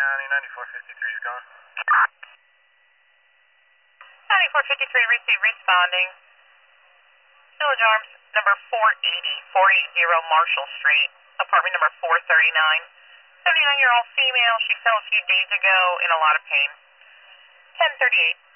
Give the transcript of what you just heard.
County, 9453 is gone. 9453 received responding. Village Arms, number 480 Marshall Street, apartment number 439. 79-year-old female, she fell a few days ago in a lot of pain. 1038.